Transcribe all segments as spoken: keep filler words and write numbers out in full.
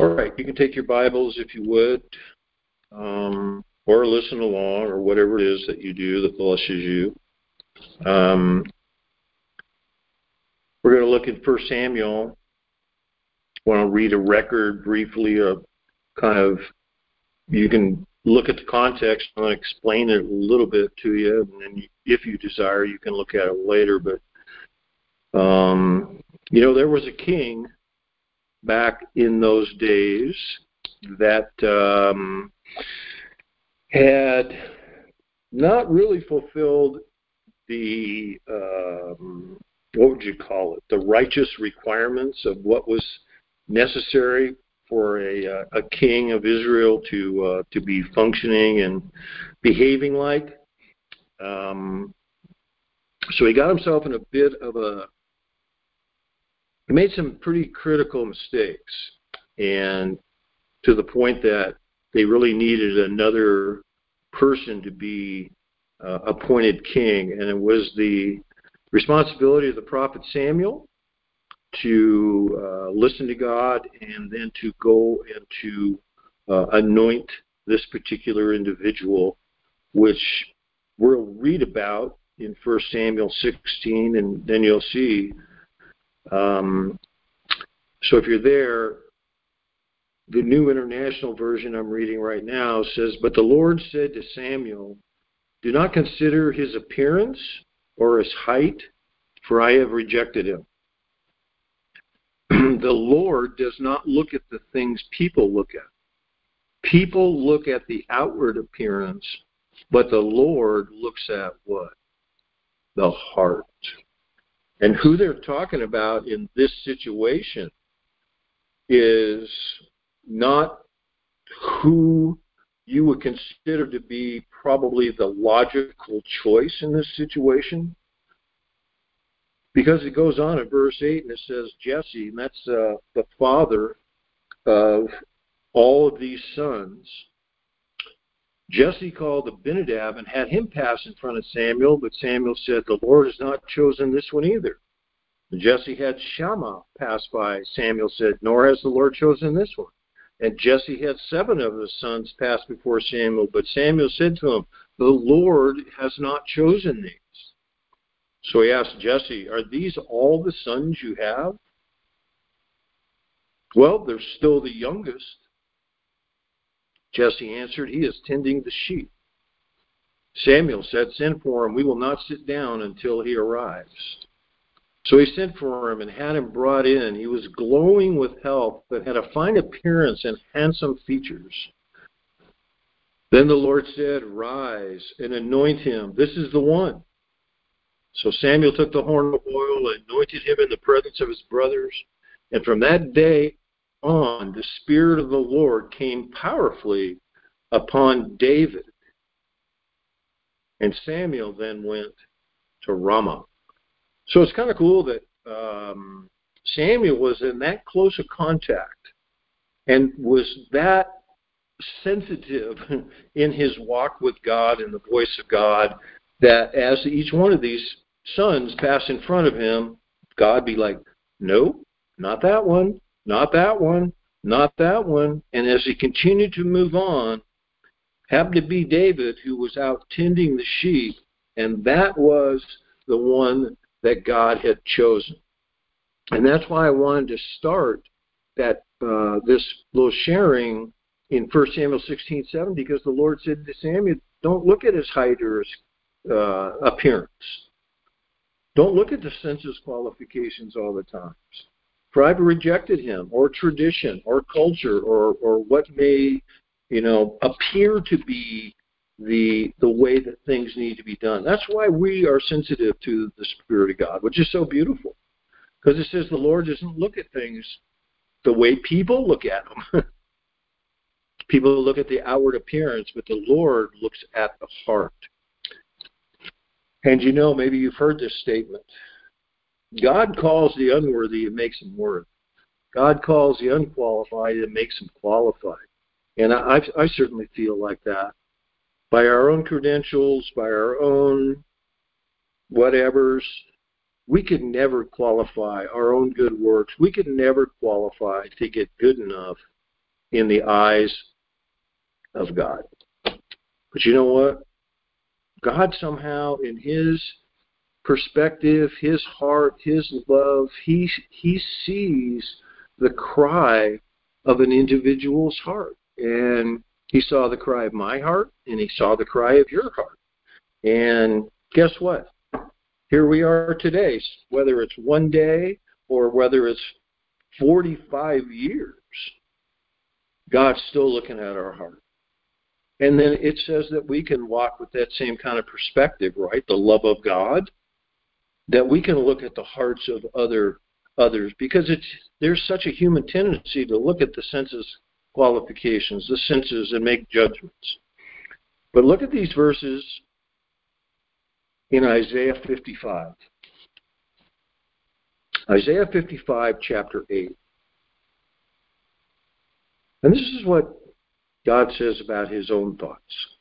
All right, you can take your Bibles if you would, um, or listen along, or whatever it is that you do that blesses you. Um, we're going to look at First Samuel. I want to read a record briefly of kind of, you can look at the context and explain it a little bit to you, and then if you desire, you can look at it later. But, um, you know, there was a king back in those days that um, had not really fulfilled the, um, what would you call it, the righteous requirements of what was necessary for a, uh, a king of Israel to uh, to be functioning and behaving like. Um, so he got himself in a bit of a, he made some pretty critical mistakes, and to the point that they really needed another person to be uh, appointed king, and it was the responsibility of the prophet Samuel to uh, listen to God and then to go and to uh, anoint this particular individual, which we'll read about in First Samuel sixteen, and then you'll see. Um, so if you're there, the New International Version I'm reading right now says, "But the Lord said to Samuel, do not consider his appearance or his height, for I have rejected him." The Lord does not look at the things people look at. People look at the outward appearance, but the Lord looks at what? The heart. And who they're talking about in this situation is not who you would consider to be probably the logical choice in this situation. Because it goes on in verse eight and it says Jesse, and that's uh, the father of all of these sons. Jesse called Abinadab and had him pass in front of Samuel, but Samuel said, "The Lord has not chosen this one either." And Jesse had Shammah pass by. Samuel said, "Nor has the Lord chosen this one." And Jesse had seven of his sons pass before Samuel, but Samuel said to him, "The Lord has not chosen these." So he asked Jesse, "Are these all the sons you have?" "Well, they're still the youngest." Jesse answered, "He is tending the sheep." Samuel said, "Send for him. We will not sit down until he arrives." So he sent for him and had him brought in. He was glowing with health, but had a fine appearance and handsome features. Then the Lord said, "Rise and anoint him. This is the one." So Samuel took the horn of oil and anointed him in the presence of his brothers. And from that day on, the Spirit of the Lord came powerfully upon David. And Samuel then went to Ramah. So it's kind of cool that um, Samuel was in that close a contact and was that sensitive in his walk with God and the voice of God, that as each one of these sons passed in front of him, God be like, "No, not that one, not that one, not that one." And as he continued to move on, happened to be David, who was out tending the sheep, and that was the one that God had chosen. And that's why I wanted to start that uh, this little sharing in First Samuel sixteen seven, because the Lord said to Samuel, "Don't look at his height or his uh, appearance. Don't look at the census qualifications all the time. For I've rejected him," or tradition, or culture, or or what may, you know, appear to be the the way that things need to be done. That's why we are sensitive to the Spirit of God, which is so beautiful. Because it says the Lord doesn't look at things the way people look at them. People look at the outward appearance, but the Lord looks at the heart. And you know, maybe you've heard this statement. God calls the unworthy and makes them worthy. God calls the unqualified and makes them qualified. And I, I certainly feel like that. By our own credentials, by our own whatevers, we could never qualify our own good works. We could never qualify to get good enough in the eyes of God. But you know what? God somehow, in his perspective, his heart, his love, he, he sees the cry of an individual's heart. And he saw the cry of my heart, and he saw the cry of your heart. And guess what? Here we are today, whether it's one day or whether it's forty-five years, God's still looking at our heart. And then it says that we can walk with that same kind of perspective, right? The love of God, that we can look at the hearts of other others, because it's there's such a human tendency to look at the senses qualifications, the senses, and make judgments. But look at these verses in Isaiah fifty-five. Isaiah fifty-five, chapter eight. And this is what God says about his own thoughts.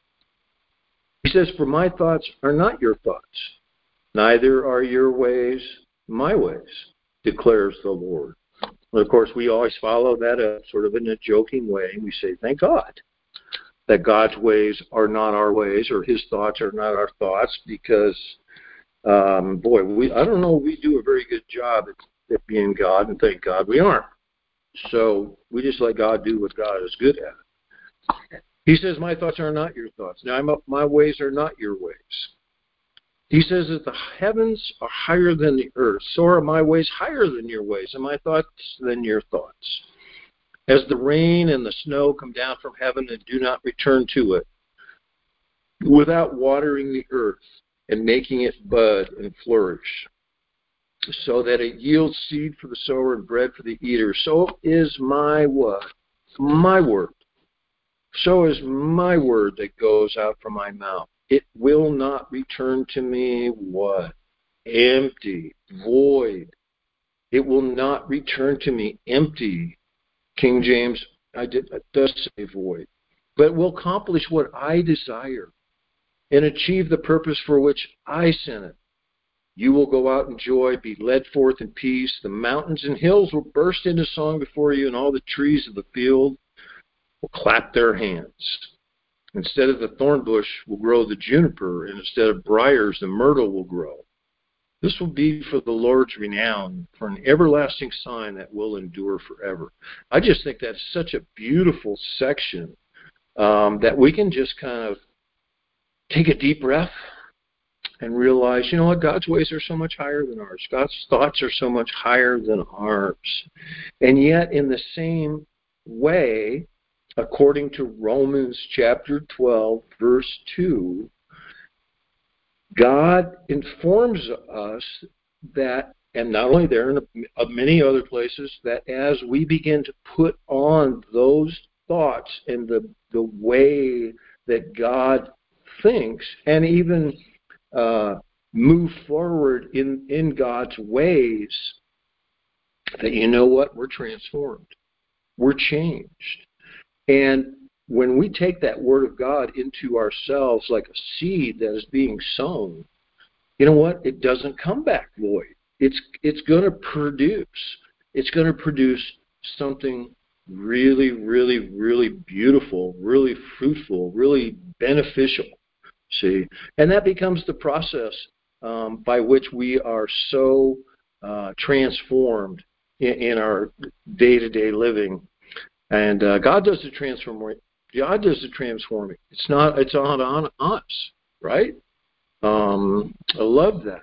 He says, "For my thoughts are not your thoughts, neither are your ways my ways, declares the Lord." And of course, we always follow that up sort of in a joking way. We say, thank God that God's ways are not our ways, or his thoughts are not our thoughts, because, um, boy, we I don't know, we do a very good job at, at being God, and thank God we aren't. So we just let God do what God is good at. He says, my thoughts are not your thoughts. Now, I'm, my ways are not your ways. He says that the heavens are higher than the earth, so are my ways higher than your ways, and my thoughts than your thoughts. As the rain and the snow come down from heaven and do not return to it, without watering the earth and making it bud and flourish, so that it yields seed for the sower and bread for the eater, so is my what? My word. So is my word that goes out from my mouth. It will not return to me what? Empty, void. It will not return to me empty. King James I did, does say void. But will accomplish what I desire and achieve the purpose for which I sent it. You will go out in joy, be led forth in peace. The mountains and hills will burst into song before you, and all the trees of the field will clap their hands. Instead of the thorn bush will grow the juniper, and instead of briars the myrtle will grow. This will be for the Lord's renown, for an everlasting sign that will endure forever. I just think that's such a beautiful section um, that we can just kind of take a deep breath and realize, you know what, God's ways are so much higher than ours. God's thoughts are so much higher than ours. And yet, in the same way, according to Romans chapter twelve, verse two, God informs us that, and not only there, in many other places, that as we begin to put on those thoughts and the, the way that God thinks, and even uh, move forward in, in God's ways, that you know what? We're transformed. We're changed. And when we take that word of God into ourselves like a seed that is being sown, you know what? It doesn't come back void. It's it's going to produce. It's going to produce something really, really, really beautiful, really fruitful, really beneficial. See? And that becomes the process um, by which we are so uh, transformed in, in our day-to-day living. And uh, God does the transforming. God does the transforming. It's not. It's not on us, right? Um, I love that,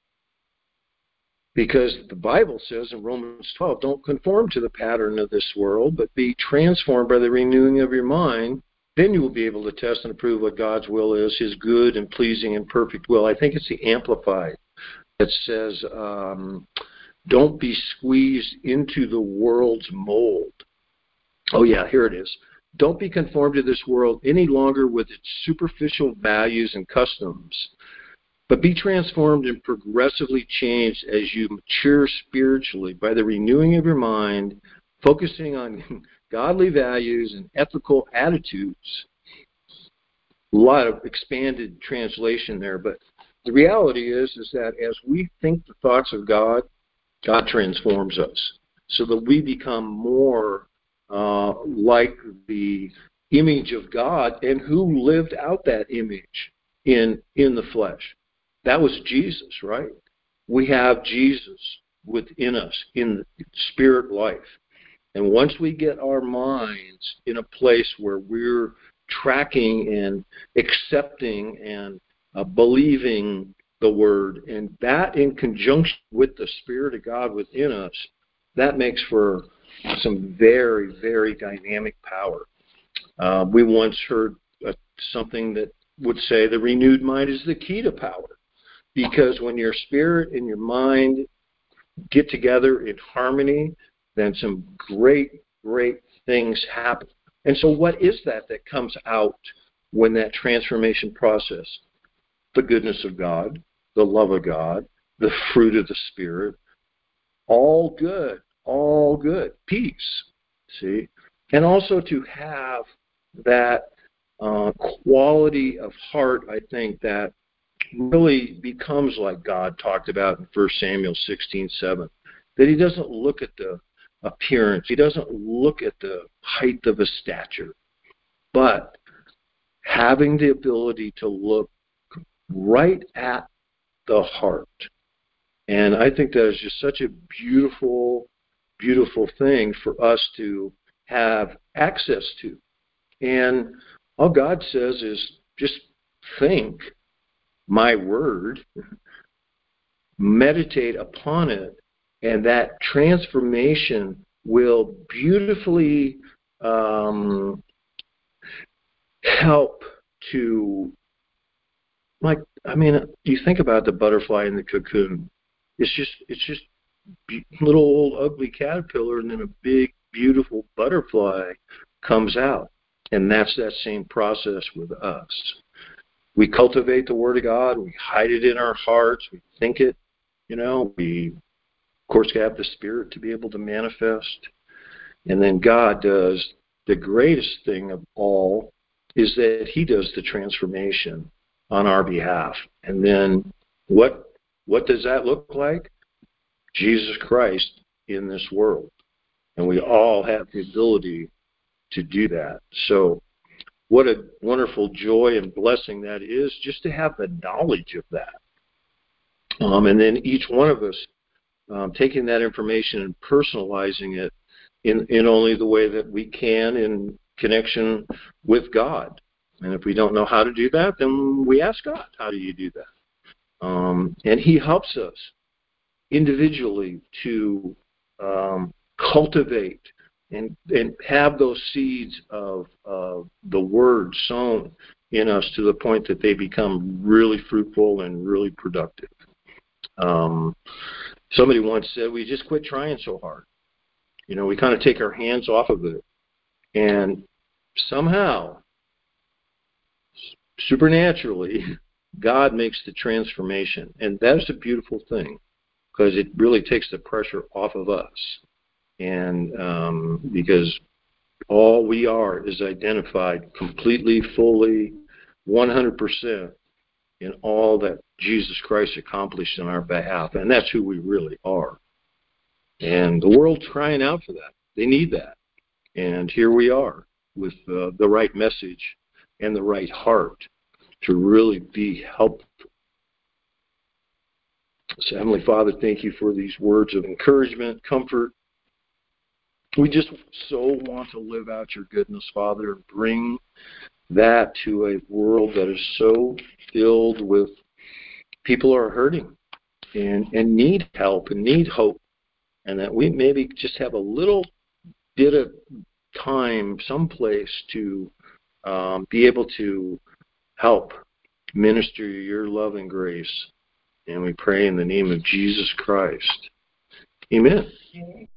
because the Bible says in Romans twelve, "Don't conform to the pattern of this world, but be transformed by the renewing of your mind. Then you will be able to test and approve what God's will is, His good and pleasing and perfect will." I think it's the Amplified that says, um, "Don't be squeezed into the world's mold." Oh, yeah, here it is. Don't be conformed to this world any longer with its superficial values and customs, but be transformed and progressively changed as you mature spiritually by the renewing of your mind, focusing on godly values and ethical attitudes. A lot of expanded translation there, but the reality is, is that as we think the thoughts of God, God transforms us so that we become more Uh, like the image of God, and who lived out that image in in the flesh? That was Jesus, right? We have Jesus within us in the spirit life. And once we get our minds in a place where we're tracking and accepting and uh, believing the Word, and that in conjunction with the Spirit of God within us, that makes for some very, very dynamic power. Uh, we once heard uh, something that would say the renewed mind is the key to power, because when your spirit and your mind get together in harmony, then some great, great things happen. And so what is that that comes out when that transformation process? The goodness of God, the love of God, the fruit of the Spirit, all good, all good, peace, see? And also to have that uh, quality of heart, I think, that really becomes like God talked about in First Samuel sixteen seven, that he doesn't look at the appearance, he doesn't look at the height of a stature, but having the ability to look right at the heart. And I think that is just such a beautiful, beautiful thing for us to have access to. And all God says is just think my word, meditate upon it, and that transformation will beautifully um, help to, like, I mean, you think about the butterfly in the cocoon. It's just, it's just a little old ugly caterpillar, and then a big, beautiful butterfly comes out. And that's that same process with us. We cultivate the Word of God. We hide it in our hearts. We think it. You know, we, of course, have the Spirit to be able to manifest. And then God does the greatest thing of all, is that he does the transformation on our behalf. And then what what does that look like? Jesus Christ in this world. And we all have the ability to do that. So what a wonderful joy and blessing that is, just to have the knowledge of that. Um, and then each one of us um, taking that information and personalizing it in, in only the way that we can in connection with God. And if we don't know how to do that, then we ask God, how do you do that? Um, and he helps us individually to um, cultivate and, and have those seeds of uh, the Word sown in us to the point that they become really fruitful and really productive. Um, somebody once said, we just quit trying so hard. You know, we kind of take our hands off of it. And somehow, supernaturally, God makes the transformation. And that's a beautiful thing, because it really takes the pressure off of us. And um, because all we are is identified completely, fully, one hundred percent in all that Jesus Christ accomplished on our behalf. And that's who we really are. And the world's crying out for that. They need that. And here we are with uh, the right message and the right heart to really be helpful. So, Heavenly Father, thank you for these words of encouragement, comfort. We just so want to live out your goodness, Father, and bring that to a world that is so filled with people who are hurting and, and need help and need hope, and that we maybe just have a little bit of time, someplace to um, be able to help minister your love and grace. And we pray in the name of Jesus Christ. Amen.